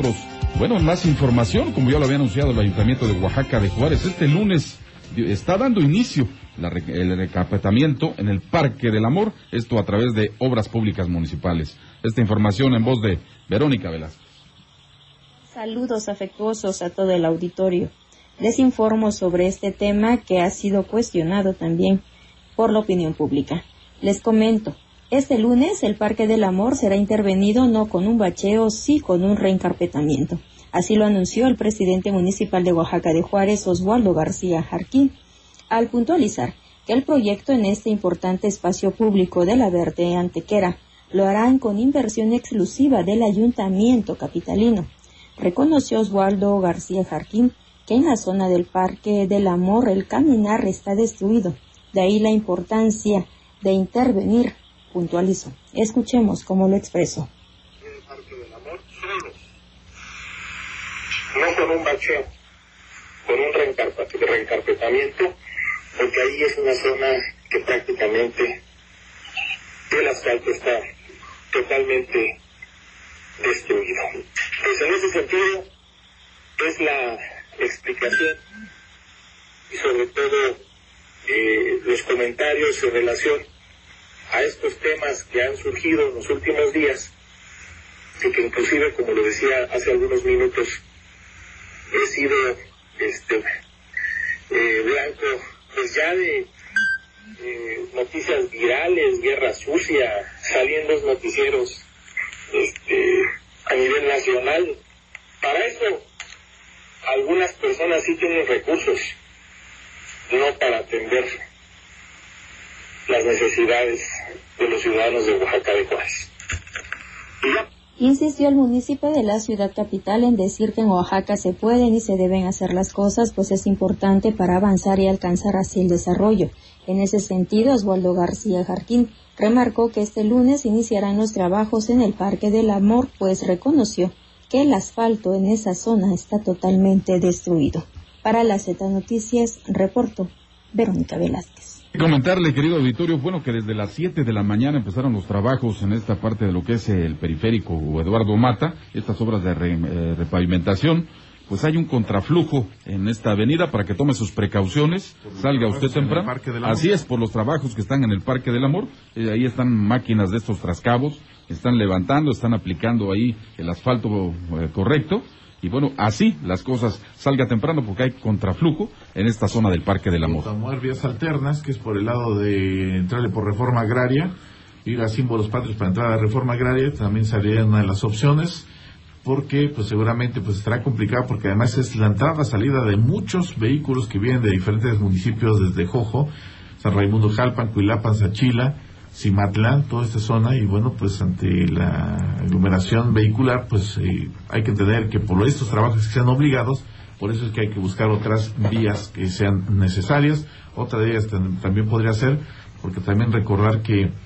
nosotros. Bueno, más información, como ya lo había anunciado el Ayuntamiento de Oaxaca de Juárez, este lunes está dando inicio el recapitamiento en el Parque del Amor, esto a través de obras públicas municipales. Esta información en voz de Verónica Velázquez. Saludos afectuosos a todo el auditorio. Les informo sobre este tema que ha sido cuestionado también por la opinión pública. Les comento, este lunes el Parque del Amor será intervenido no con un bacheo, sí con un reencarpetamiento. Así lo anunció el presidente municipal de Oaxaca de Juárez, Oswaldo García Jarquín, al puntualizar que el proyecto en este importante espacio público de la Verde Antequera lo harán con inversión exclusiva del ayuntamiento capitalino. Reconoció Oswaldo García Jarquín que en la zona del Parque del Amor el caminar está destruido, de ahí la importancia de intervenir, puntualizó. Escuchemos cómo lo expresó. El Parque del Amor solo, no con un bacheo, con un reencarpetamiento, porque ahí es una zona que prácticamente el asfalto está totalmente destruido. Pues en ese sentido es la explicación y sobre todo los comentarios en relación a estos temas que han surgido en los últimos días y que inclusive, como lo decía hace algunos minutos, he sido blanco pues ya de noticias virales, guerra sucia, saliendo en los noticieros a nivel nacional. Para eso algunas personas sí tienen recursos, no para atender las necesidades de los ciudadanos de Oaxaca de Juárez. Insistió el municipio de la ciudad capital en decir que en Oaxaca se pueden y se deben hacer las cosas, pues es importante para avanzar y alcanzar así el desarrollo. En ese sentido, Oswaldo García Jarquín remarcó que este lunes iniciarán los trabajos en el Parque del Amor, pues reconoció que el asfalto en esa zona está totalmente destruido. Para la Z Noticias, reportó Verónica Velázquez. Comentarle, querido auditorio, bueno, que desde las 7 de la mañana empezaron los trabajos en esta parte de lo que es el periférico Eduardo Mata, estas obras de repavimentación. Pues hay un contraflujo en esta avenida para que tome sus precauciones, salga usted temprano. Así es, por los trabajos que están en el Parque del Amor, ahí están máquinas de estos trascabos, están levantando, están aplicando ahí el asfalto correcto. Y bueno, así las cosas, salga temprano porque hay contraflujo en esta zona del Parque del Amor. Tomar vías alternas, que es por el lado de entrarle por Reforma Agraria, ir a Símbolos Patrios para entrar a Reforma Agraria, también sería una de las opciones, porque pues seguramente pues estará complicado, porque además es la entrada-salida de muchos vehículos que vienen de diferentes municipios, desde Jojo, San Raimundo Jalpan, Cuilapan, Sachila, Cimatlán, toda esta zona, y bueno, pues ante la aglomeración vehicular, pues hay que entender que por estos trabajos que sean obligados, por eso es que hay que buscar otras vías que sean necesarias. Otra de ellas también podría ser, porque también recordar que